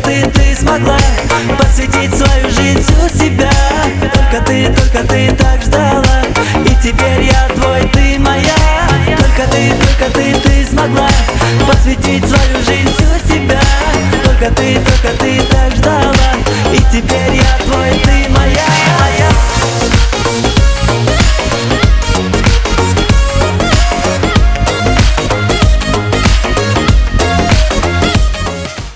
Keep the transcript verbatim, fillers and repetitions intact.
ты, ты смогла посвятить свою жизнь, всю себя. Только ты, только ты так ждала, и теперь я твой, ты моя. Только ты, только ты, ты смогла посвятить свою жизнь, всю себя. Только ты, только ты так ждала, и теперь я твой, ты моя.